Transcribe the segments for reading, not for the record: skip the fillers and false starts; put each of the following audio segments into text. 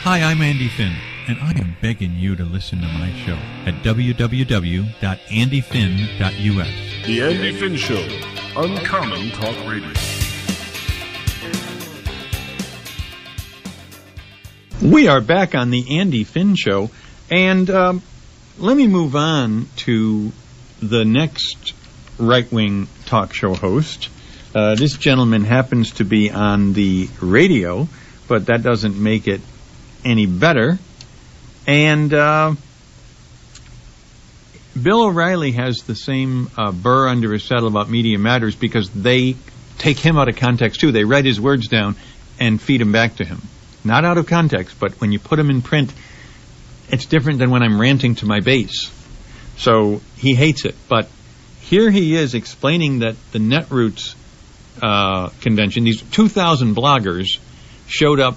Hi, I'm Andy Finn, and I am begging you to listen to my show at www.andyfinn.us. The Andy Finn Show, Uncommon Talk Radio. We are back on the Andy Finn Show, and let me move on to the next right-wing talk show host. This gentleman happens to be on the radio, but that doesn't make it any better. And Bill O'Reilly has the same burr under his saddle about Media Matters because they take him out of context too. They write his words down and feed them back to him. Not out of context, but when you put them in print, it's different than when I'm ranting to my base. So he hates it. But here he is explaining that the Netroots convention, these 2,000 bloggers showed up,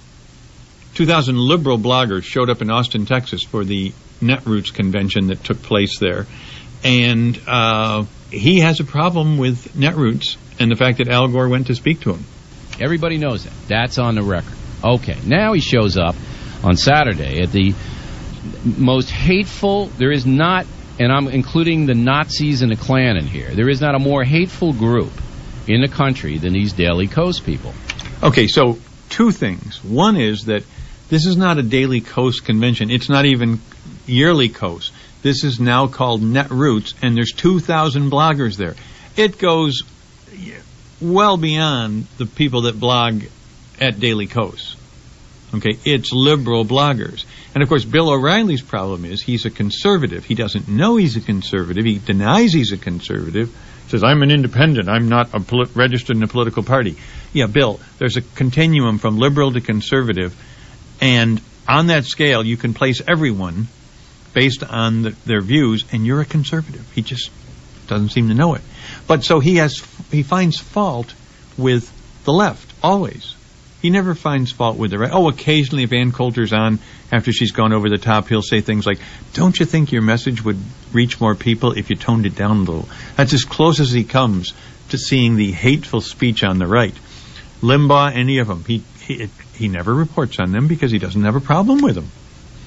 2,000 liberal bloggers showed up in Austin, Texas for the Netroots convention that took place there. And he has a problem with Netroots and the fact that Al Gore went to speak to him. Everybody knows that. That's on the record. Okay, now he shows up on Saturday at the most hateful, there is not, and I'm including the Nazis and the Klan in here, there is not a more hateful group in the country than these Daily Kos people. Okay, so two things. One is that this is not a Daily Kos convention. It's not even yearly Kos. This is now called Netroots, and there's 2,000 bloggers there. It goes well beyond the people that blog at Daily Kos. Okay, it's liberal bloggers. And of course, Bill O'Reilly's problem is he's a conservative. He doesn't know he's a conservative. He denies he's a conservative. Says, I'm an independent. I'm not registered in a political party. Yeah, Bill, there's a continuum from liberal to conservative. And on that scale, you can place everyone based on their views, and you're a conservative. He just doesn't seem to know it. But so he finds fault with the left, always. He never finds fault with the right. Oh, occasionally if Ann Coulter's on after she's gone over the top, he'll say things like, don't you think your message would reach more people if you toned it down a little? That's as close as he comes to seeing the hateful speech on the right. Limbaugh, any of them, he never reports on them because he doesn't have a problem with them.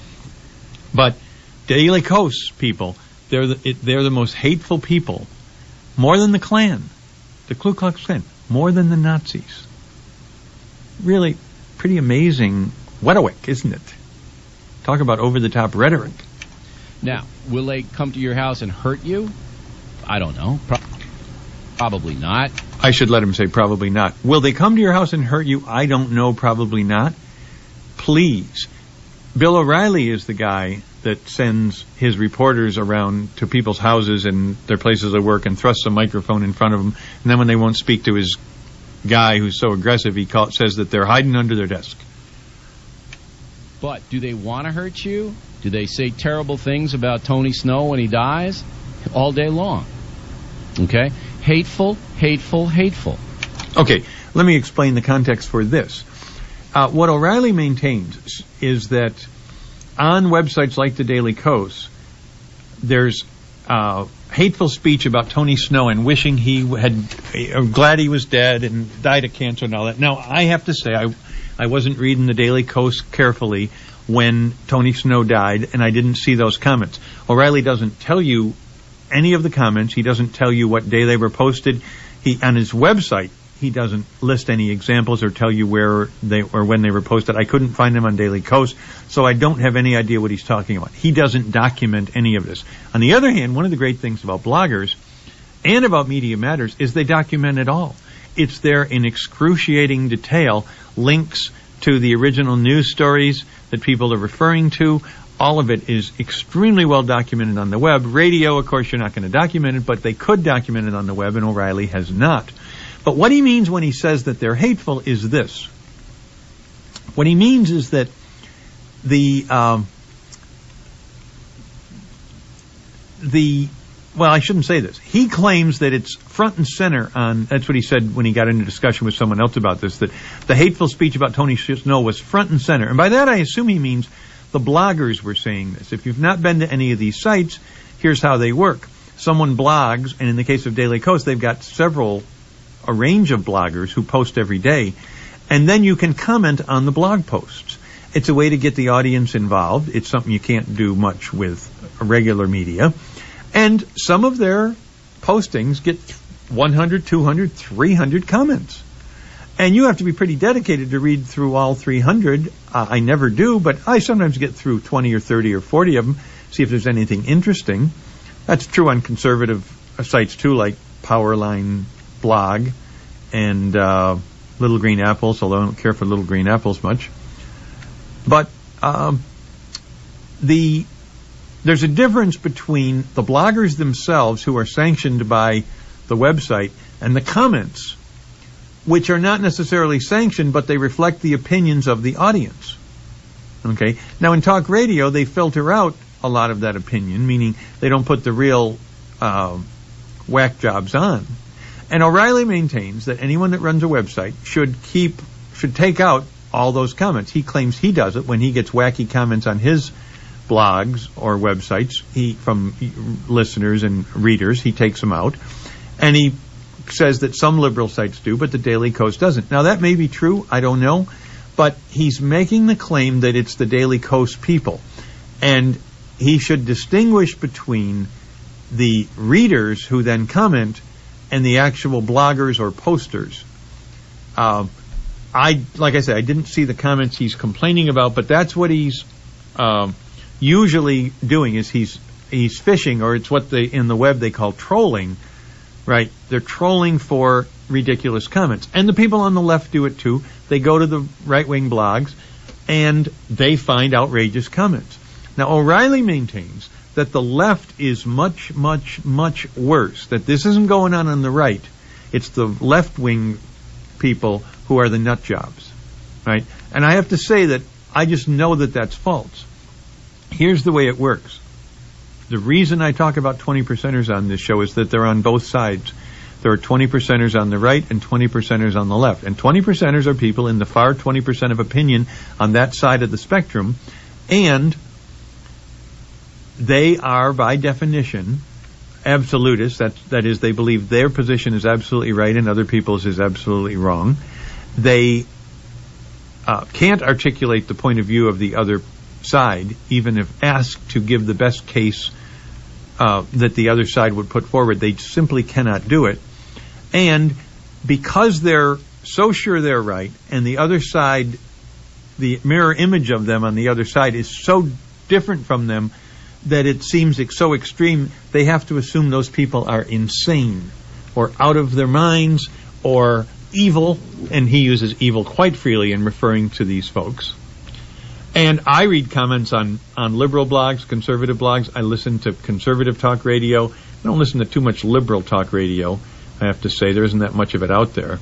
But Daily Kos people, they're the most hateful people, more than the Klan, the Ku Klux Klan, more than the Nazis. Really pretty amazing Wedewick, isn't it? Talk about over-the-top rhetoric. Now, will they come to your house and hurt you? I don't know. Probably not. I should let him say probably not. Will they come to your house and hurt you? I don't know. Probably not. Please. Bill O'Reilly is the guy that sends his reporters around to people's houses and their places of work and thrusts a microphone in front of them. And then when they won't speak to his guy who's so aggressive, he says that they're hiding under their desk. But do they want to hurt you? Do they say terrible things about Tony Snow when he dies? All day long. Okay? Hateful, hateful, hateful. Okay, let me explain the context for this. What O'Reilly maintains is that on websites like the Daily Kos, there's hateful speech about Tony Snow and wishing glad he was dead and died of cancer and all that. Now, I have to say, I wasn't reading the Daily Kos carefully when Tony Snow died, and I didn't see those comments. O'Reilly doesn't tell you any of the comments. He doesn't tell you what day they were posted. On his website, he doesn't list any examples or tell you where they or when they were posted. I couldn't find them on Daily Kos, so I don't have any idea what he's talking about. He doesn't document any of this. On the other hand, one of the great things about bloggers and about Media Matters is they document it all. It's there in excruciating detail, links to the original news stories that people are referring to. All of it is extremely well documented on the web. Radio, of course, you're not going to document it, but they could document it on the web, and O'Reilly has not. But what he means when he says that they're hateful is this. What he means is that well, I shouldn't say this. He claims that it's front and center on, that's what he said when he got into discussion with someone else about this, that the hateful speech about Tony Snow was front and center. And by that I assume he means the bloggers were saying this. If you've not been to any of these sites, here's how they work. Someone blogs, and in the case of Daily Kos, they've got a range of bloggers who post every day, and then you can comment on the blog posts. It's a way to get the audience involved. It's something you can't do much with regular media. And some of their postings get 100, 200, 300 comments. And you have to be pretty dedicated to read through all 300. I never do, but I sometimes get through 20 or 30 or 40 of them, see if there's anything interesting. That's true on conservative sites too, like Powerline Blog and Little Green Apples, although I don't care for Little Green Apples much. But there's a difference between the bloggers themselves, who are sanctioned by the website, and the comments, which are not necessarily sanctioned, but they reflect the opinions of the audience. Okay? Now, in talk radio, they filter out a lot of that opinion, meaning they don't put the real whack jobs on. And O'Reilly maintains that anyone that runs a website should take out all those comments. He claims he does it when he gets wacky comments on his blogs or websites from listeners and readers. He takes them out. And he says that some liberal sites do, but the Daily Kos doesn't. Now, that may be true. I don't know. But he's making the claim that it's the Daily Kos people. And he should distinguish between the readers who then comment and the actual bloggers or posters. Like I said, I didn't see the comments he's complaining about, but that's what he's usually doing, is he's fishing, or it's what in the web they call trolling, right? They're trolling for ridiculous comments. And the people on the left do it too. They go to the right-wing blogs and they find outrageous comments. Now, O'Reilly maintains that the left is much, much, much worse, that this isn't going on the right. It's the left-wing people who are the nut jobs, right? And I have to say that I just know that that's false. Here's the way it works. The reason I talk about 20%ers on this show is that they're on both sides. There are 20%ers on the right and 20%ers on the left. And 20%ers are people in the far 20% of opinion on that side of the spectrum. And they are, by definition, absolutists. That is, they believe their position is absolutely right and other people's is absolutely wrong. They can't articulate the point of view of the other side, even if asked to give the best case that the other side would put forward. They simply cannot do it. And because they're so sure they're right, and the other side, the mirror image of them on the other side is so different from them that it seems so extreme, they have to assume those people are insane or out of their minds or evil, and he uses evil quite freely in referring to these folks. And I read comments on liberal blogs, conservative blogs. I listen to conservative talk radio. I don't listen to too much liberal talk radio, I have to say. There isn't that much of it out there.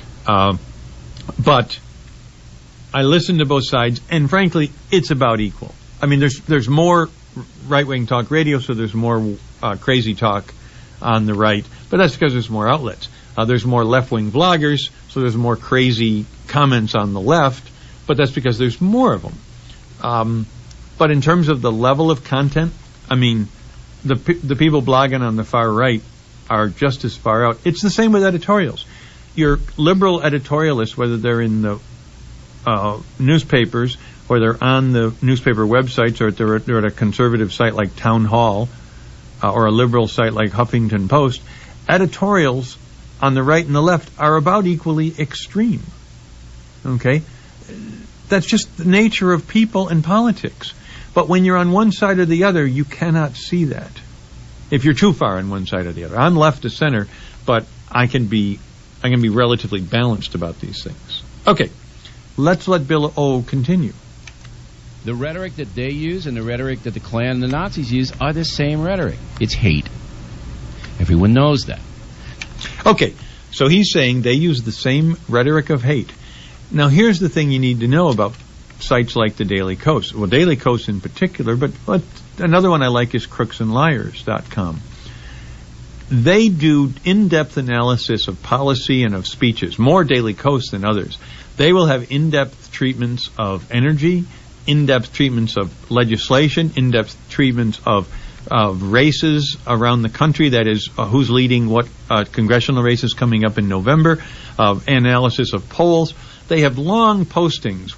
But I listen to both sides, and frankly, it's about equal. I mean, there's more right-wing talk radio, so there's more crazy talk on the right, but that's because there's more outlets. There's more left-wing bloggers, so there's more crazy comments on the left, but that's because there's more of them. But in terms of the level of content, I mean, the people blogging on the far right are just as far out. It's the same with editorials. Your liberal editorialists, whether they're in the newspapers or they're on the newspaper websites, or they're at a conservative site like Town Hall or a liberal site like Huffington Post, editorials on the right and the left are about equally extreme. Okay? That's just the nature of people and politics. But when you're on one side or the other, you cannot see that. If you're too far on one side or the other. I'm left to center, but I can be relatively balanced about these things. Okay, let's let Bill O. continue. The rhetoric that they use and the rhetoric that the Klan and the Nazis use are the same rhetoric. It's hate. Everyone knows that. Okay, so he's saying they use the same rhetoric of hate. Now, here's the thing you need to know about sites like the Daily Kos. Well, Daily Kos in particular, but another one I like is crooksandliars.com. They do in-depth analysis of policy and of speeches, more Daily Kos than others. They will have in-depth treatments of energy, in-depth treatments of legislation, in-depth treatments of races around the country, that is, who's leading what congressional races coming up in November, analysis of polls. They have long postings with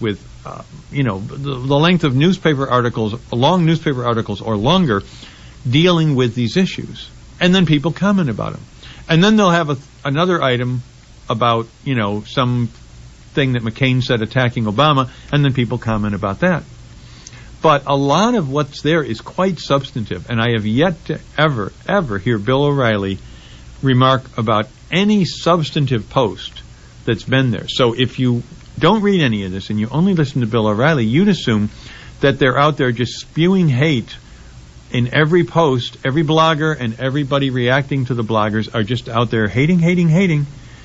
the length of newspaper articles, long newspaper articles or longer, dealing with these issues. And then people comment about them. And then they'll have another item about, some thing that McCain said attacking Obama, and then people comment about that. But a lot of what's there is quite substantive, and I have yet to ever hear Bill O'Reilly remark about any substantive post that's been there. So if you don't read any of this and you only listen to Bill O'Reilly, you'd assume that they're out there just spewing hate in every post. Every blogger and everybody reacting to the bloggers are just out there hating.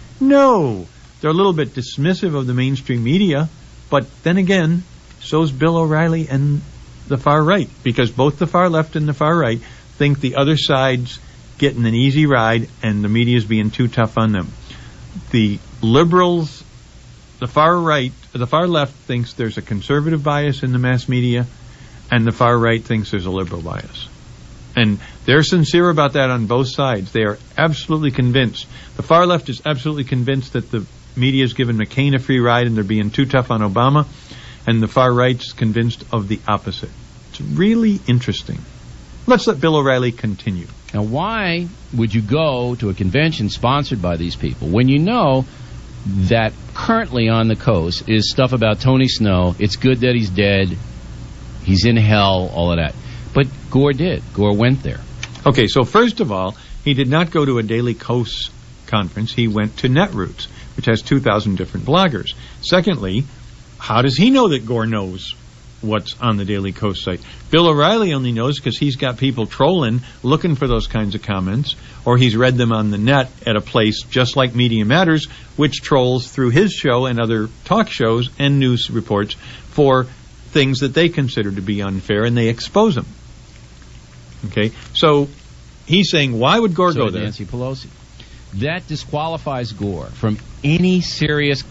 No, they're a little bit dismissive of the mainstream media, but then again, so's Bill O'Reilly and the far right, because both the far left and the far right think the other side's getting an easy ride and the media's being too tough on them. The liberals, the far left thinks there's a conservative bias in the mass media, and the far right thinks there's a liberal bias. And they're sincere about that on both sides. They are absolutely convinced. The far left is absolutely convinced that the media's given McCain a free ride and they're being too tough on Obama, and the far right's convinced of the opposite. It's really interesting. Let's let Bill O'Reilly continue. Now, why would you go to a convention sponsored by these people when you know that currently on the coast is stuff about Tony Snow? It's good that he's dead. He's in hell, all of that. But Gore did. Gore went there. Okay, so first of all, he did not go to a Daily Kos conference. He went to Netroots, which has 2,000 different bloggers. Secondly, how does he know that Gore knows what's on the Daily Kos site? Bill O'Reilly only knows because he's got people trolling, looking for those kinds of comments, or he's read them on the net at a place just like Media Matters, which trolls through his show and other talk shows and news reports for things that they consider to be unfair, and they expose them. Okay, so he's saying, why would Gore go there? Nancy Pelosi. That disqualifies Gore from any serious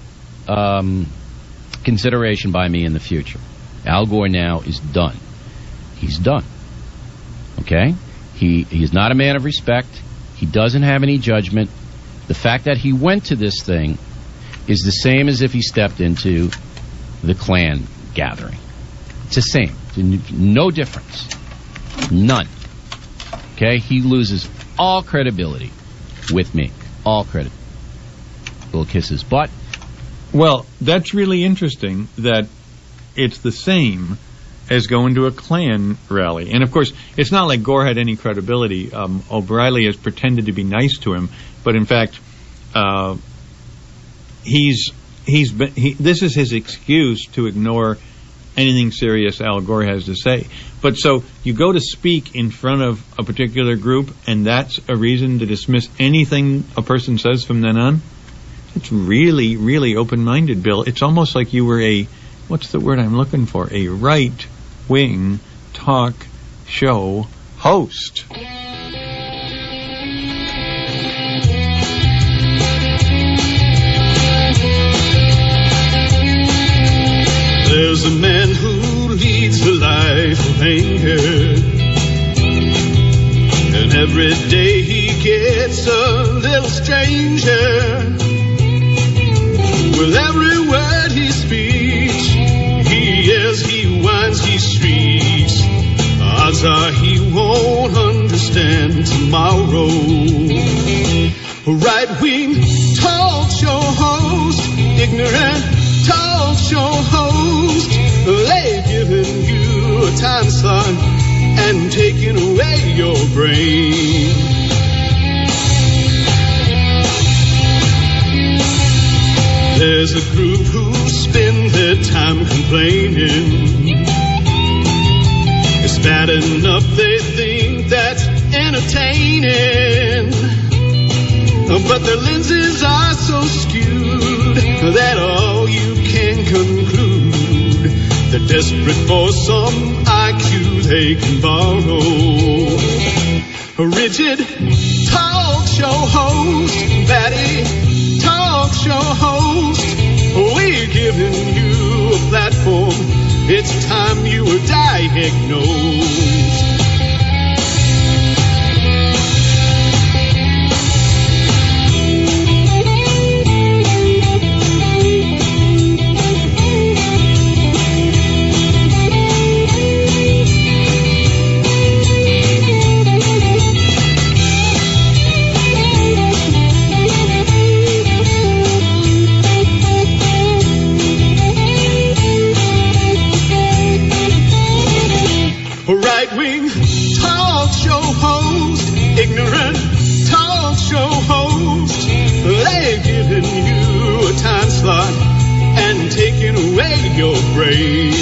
consideration by me in the future. Al Gore now is done. He's done. Okay? He is not a man of respect. He doesn't have any judgment. The fact that he went to this thing is the same as if he stepped into the Klan gathering. It's the same. No difference. None. Okay? He loses all credibility with me. All credit. We'll kiss his butt. Well, that's really interesting that it's the same as going to a Klan rally. And, of course, it's not like Gore had any credibility. O'Reilly has pretended to be nice to him, but, in fact, this is his excuse to ignore anything serious Al Gore has to say. But so you go to speak in front of a particular group, and that's a reason to dismiss anything a person says from then on? It's really, really open-minded, Bill. It's almost like you were what's the word I'm looking for? A right-wing talk show host. There's a man who leads a life of anger, and every day he gets a little stranger. With every word he speaks, he yells, he whines, he shrieks. Odds are he won't understand tomorrow. Right-wing talk show host, ignorant talk show host, they've given you a time slot and taken away your brain. There's a group who spend their time complaining. It's bad enough they think that's entertaining, but their lenses are so skewed that all you can conclude they're desperate for some IQ they can borrow. A rigid talk show host, batty talk show host, we're giving you a platform. It's time you were diagnosed. brain.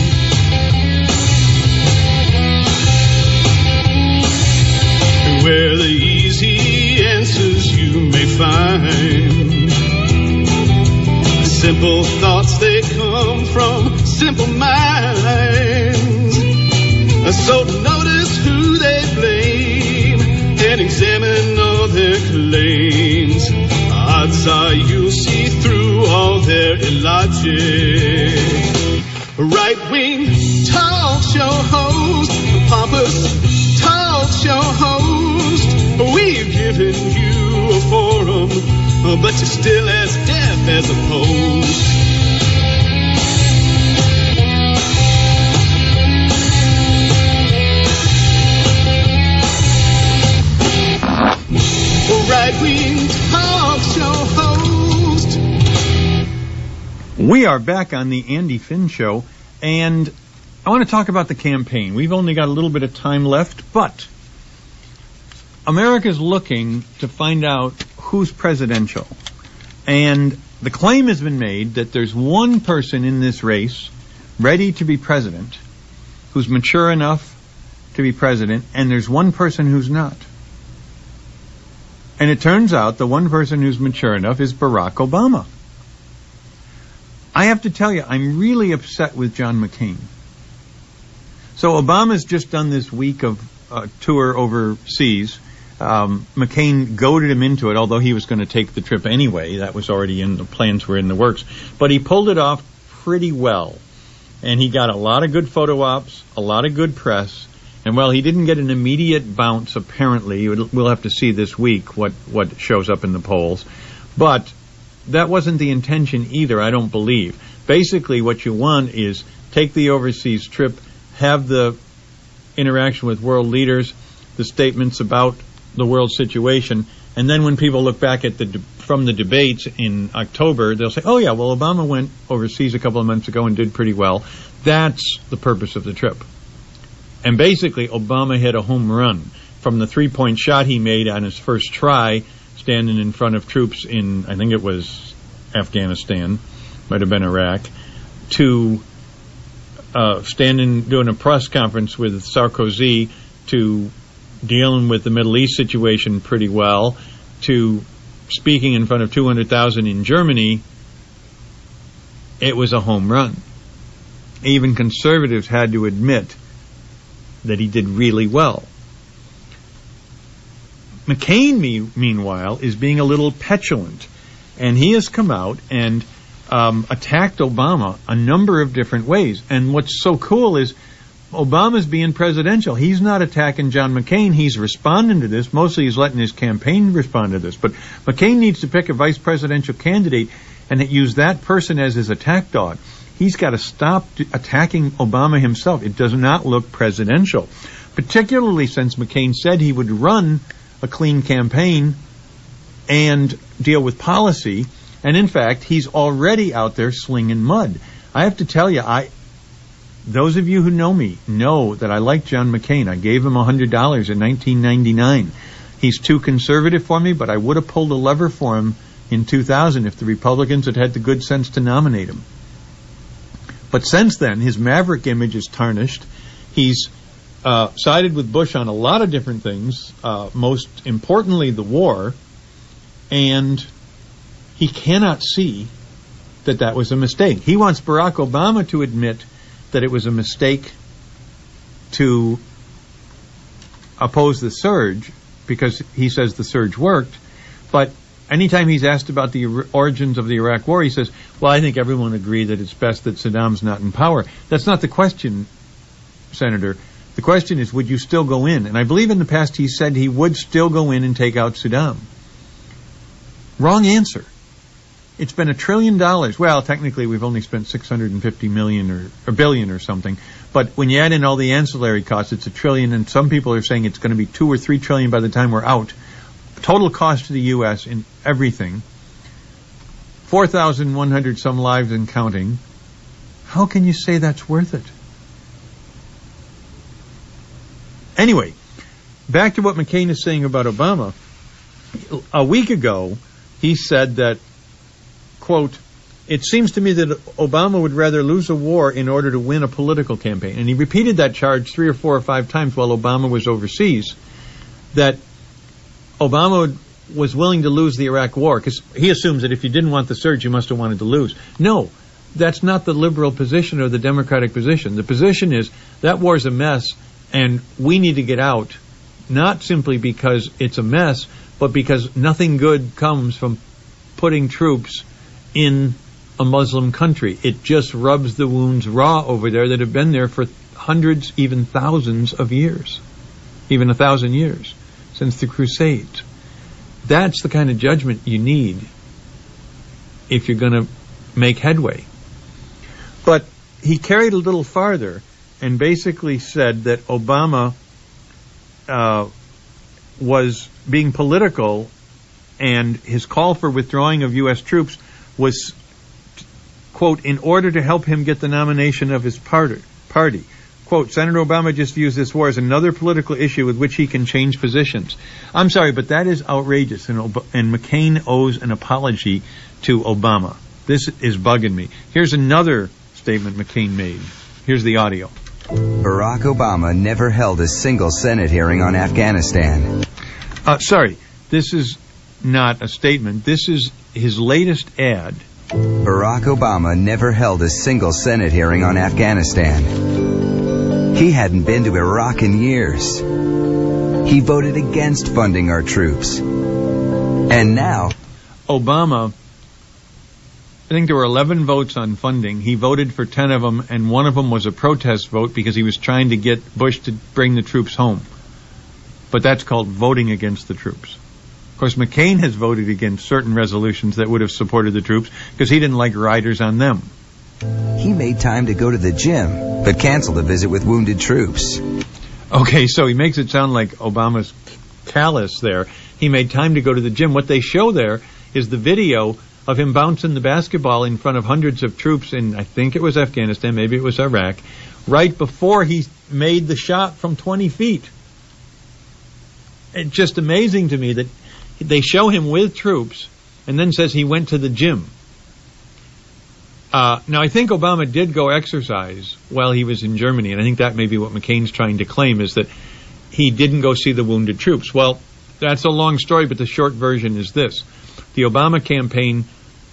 Where the easy answers you may find. Simple thoughts, they come from simple minds. So notice who they blame and examine all their claims. Odds are you'll see through all their illogic. Right-wing talk show host, pompous talk show host. We've given you a forum, but you're still as deaf as a post. Right-wing talk show host. We are back on the Andy Finn Show, and I want to talk about the campaign. We've only got a little bit of time left, but America's looking to find out who's presidential. And the claim has been made that there's one person in this race ready to be president, who's mature enough to be president, and there's one person who's not. And it turns out the one person who's mature enough is Barack Obama. I have to tell you, I'm really upset with John McCain. So Obama's just done this week of tour overseas. McCain goaded him into it, although he was going to take the trip anyway. That was already in the plans, were in the works. But he pulled it off pretty well. And he got a lot of good photo ops, a lot of good press. And while he didn't get an immediate bounce, apparently, we'll have to see this week what shows up in the polls. But that wasn't the intention either, I don't believe. Basically, what you want is take the overseas trip, have the interaction with world leaders, the statements about the world situation, and then when people look back at from the debates in October, they'll say, oh yeah, well, Obama went overseas a couple of months ago and did pretty well. That's the purpose of the trip. And basically, Obama hit a home run from the three-point shot he made on his first try, standing in front of troops in, I think it was Afghanistan, might have been Iraq, to doing a press conference with Sarkozy, to dealing with the Middle East situation pretty well, to speaking in front of 200,000 in Germany. It was a home run. Even conservatives had to admit that he did really well. McCain, meanwhile, is being a little petulant, and he has come out and attacked Obama a number of different ways. And what's so cool is Obama's being presidential. He's not attacking John McCain. He's responding to this. Mostly he's letting his campaign respond to this. But McCain needs to pick a vice presidential candidate and use that person as his attack dog. He's got to stop attacking Obama himself. It does not look presidential, particularly since McCain said he would run a clean campaign and deal with policy. And in fact, he's already out there slinging mud. I have to tell you, those of you who know me know that I like John McCain. I gave him $100 in 1999. He's too conservative for me, but I would have pulled a lever for him in 2000 if the Republicans had had the good sense to nominate him. But since then, his maverick image is tarnished. He's sided with Bush on a lot of different things, most importantly the war, and he cannot see that that was a mistake. He wants Barack Obama to admit that it was a mistake to oppose the surge because he says the surge worked. But anytime he's asked about the origins of the Iraq War, he says, well, I think everyone agreed that it's best that Saddam's not in power. That's not the question, Senator. The question is, would you still go in? And I believe in the past he said he would still go in and take out Saddam. Wrong answer. It's been $1 trillion. Well, technically we've only spent $650 million or $1 billion or something. But when you add in all the ancillary costs, it's $1 trillion, and some people are saying it's going to be $2 or $3 trillion by the time we're out. Total cost to the U.S. in everything, 4,100 some lives and counting. How can you say that's worth it? Anyway, back to what McCain is saying about Obama. A week ago, he said that, quote, it seems to me that Obama would rather lose a war in order to win a political campaign. And he repeated that charge 3 or 4 or 5 times while Obama was overseas, that Obama was willing to lose the Iraq war, because he assumes that if you didn't want the surge, you must have wanted to lose. No, that's not the liberal position or the Democratic position. The position is that war's a mess, and we need to get out, not simply because it's a mess, but because nothing good comes from putting troops in a Muslim country. It just rubs the wounds raw over there that have been there for hundreds, even thousands of years, even 1,000 years since the Crusades. That's the kind of judgment you need if you're going to make headway. But he carried a little farther and basically said that Obama was being political, and his call for withdrawing of U.S. troops was, quote, in order to help him get the nomination of his party. Quote, Senator Obama just views this war as another political issue with which he can change positions. I'm sorry, but that is outrageous, and McCain owes an apology to Obama. This is bugging me. Here's another statement McCain made. Here's the audio. Barack Obama never held a single Senate hearing on Afghanistan. Sorry, this is not a statement. This is his latest ad. Barack Obama never held a single Senate hearing on Afghanistan. He hadn't been to Iraq in years. He voted against funding our troops. And now, Obama, I think there were 11 votes on funding. He voted for 10 of them, and one of them was a protest vote because he was trying to get Bush to bring the troops home. But that's called voting against the troops. Of course, McCain has voted against certain resolutions that would have supported the troops because he didn't like riders on them. he made time to go to the gym, but canceled a visit with wounded troops. Okay, so he makes it sound like Obama's callous there. He made time to go to the gym. What they show there is the video of him bouncing the basketball in front of hundreds of troops in, I think it was Afghanistan, maybe it was Iraq, right before he made the shot from 20 feet. It's just amazing to me that they show him with troops and then says he went to the gym. Now, I think Obama did go exercise while he was in Germany, and I think that may be what McCain's trying to claim, is that he didn't go see the wounded troops. Well, that's a long story, but the short version is this. The Obama campaign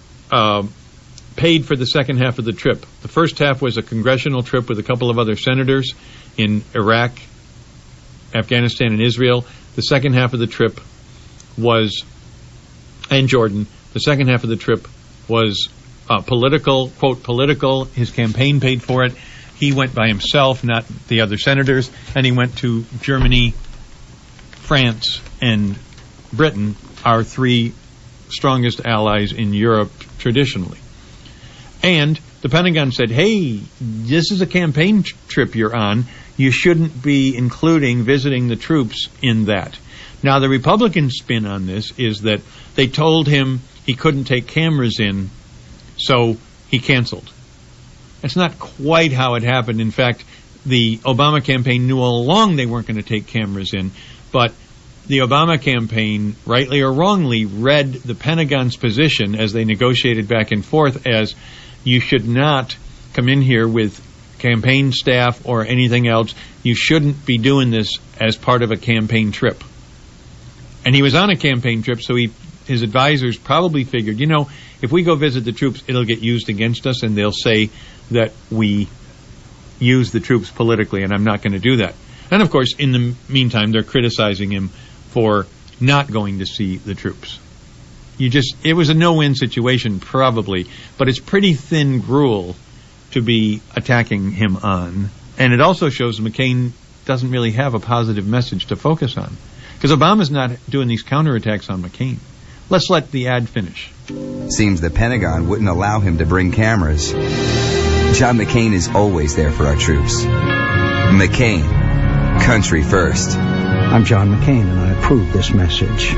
paid for the second half of the trip. The first half was a congressional trip with a couple of other senators in Iraq, Afghanistan, and Israel. The second half of the trip was, and Jordan, the second half of the trip was political, quote, political. His campaign paid for it. He went by himself, not the other senators, and he went to Germany, France, and Britain, our three strongest allies in Europe traditionally. And the Pentagon said, hey, this is a campaign trip you're on. You shouldn't be including visiting the troops in that. Now, the Republican spin on this is that they told him he couldn't take cameras in, so he canceled. That's not quite how it happened. In fact, the Obama campaign knew all along they weren't going to take cameras in, but the Obama campaign, rightly or wrongly, read the Pentagon's position as they negotiated back and forth as you should not come in here with campaign staff or anything else. You shouldn't be doing this as part of a campaign trip. And he was on a campaign trip, so his advisors probably figured, you know, if we go visit the troops, it'll get used against us, and they'll say that we use the troops politically, and I'm not going to do that. And, of course, in the meantime, they're criticizing him for not going to see the troops. It was a no-win situation, probably, but it's pretty thin gruel to be attacking him on. And it also shows McCain doesn't really have a positive message to focus on, because Obama's not doing these counterattacks on McCain. Let's let the ad finish. Seems the Pentagon wouldn't allow him to bring cameras. John McCain is always there for our troops. McCain, country first. I'm John McCain, and I approve this message.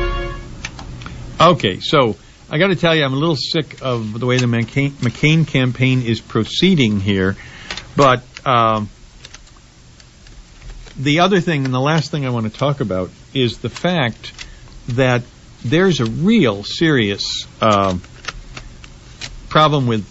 Okay, so I got to tell you, I'm a little sick of the way the McCain campaign is proceeding here. But the other thing, and the last thing I want to talk about, is the fact that there's a real serious problem with,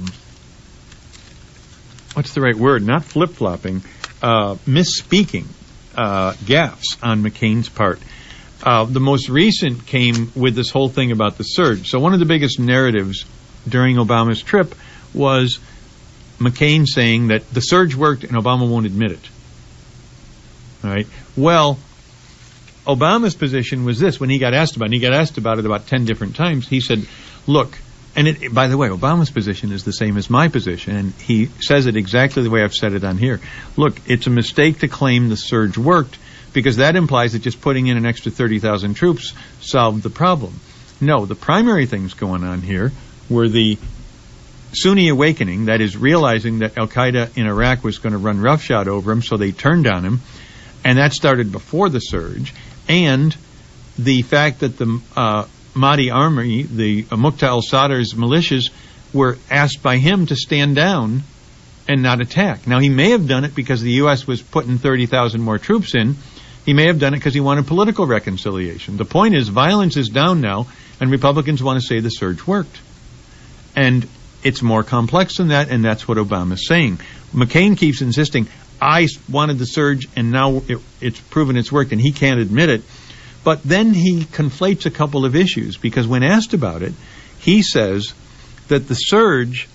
what's the right word? Not flip-flopping, misspeaking, gaffes on McCain's part. The most recent came with this whole thing about the surge. So one of the biggest narratives during Obama's trip was McCain saying that the surge worked and Obama won't admit it. All right. Well, Obama's position was this when he got asked about it. He got asked about it about 10 different times. He said, look, and by the way, Obama's position is the same as my position, and he says it exactly the way I've said it on here. Look, it's a mistake to claim the surge worked because that implies that just putting in an extra 30,000 troops solved the problem. No, the primary things going on here were the Sunni awakening, that is realizing that al-Qaeda in Iraq was going to run roughshod over him, so they turned on him, and that started before the surge, and the fact that the Mahdi army, the Muqtada al-Sadr's militias, were asked by him to stand down and not attack. Now, he may have done it because the U.S. was putting 30,000 more troops in. He may have done it because he wanted political reconciliation. The point is, violence is down now, and Republicans want to say the surge worked. And it's more complex than that, and that's what Obama's saying. McCain keeps insisting, I wanted the surge, and now it's proven it's worked, and he can't admit it. But then he conflates a couple of issues, because when asked about it, he says that the surge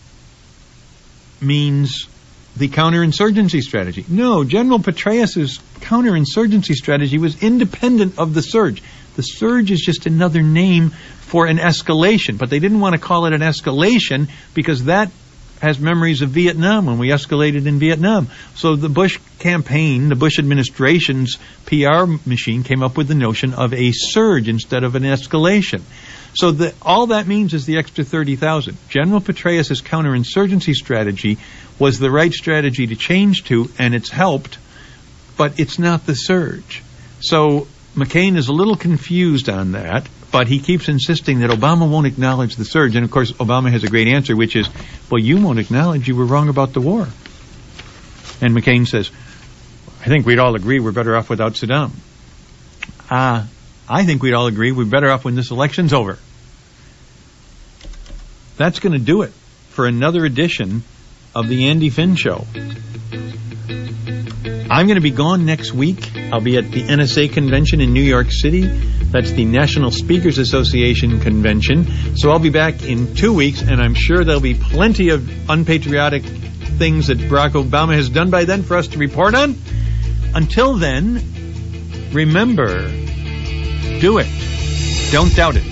means the counterinsurgency strategy. No, General Petraeus' counterinsurgency strategy was independent of the surge. The surge is just another name for an escalation, but they didn't want to call it an escalation because that has memories of Vietnam when we escalated in Vietnam. So the Bush campaign, the Bush administration's PR machine came up with the notion of a surge instead of an escalation. So all that means is the extra 30,000. General Petraeus' counterinsurgency strategy was the right strategy to change to, and it's helped, but it's not the surge. So McCain is a little confused on that, but he keeps insisting that Obama won't acknowledge the surge. And, of course, Obama has a great answer, which is, well, you won't acknowledge you were wrong about the war. And McCain says, I think we'd all agree we're better off without Saddam. I think we'd all agree we're better off when this election's over. That's going to do it for another edition of the Andy Finn Show. I'm going to be gone next week. I'll be at the NSA convention in New York City. That's the National Speakers Association convention. So I'll be back in 2 weeks, and I'm sure there'll be plenty of unpatriotic things that Barack Obama has done by then for us to report on. Until then, remember, do it. Don't doubt it.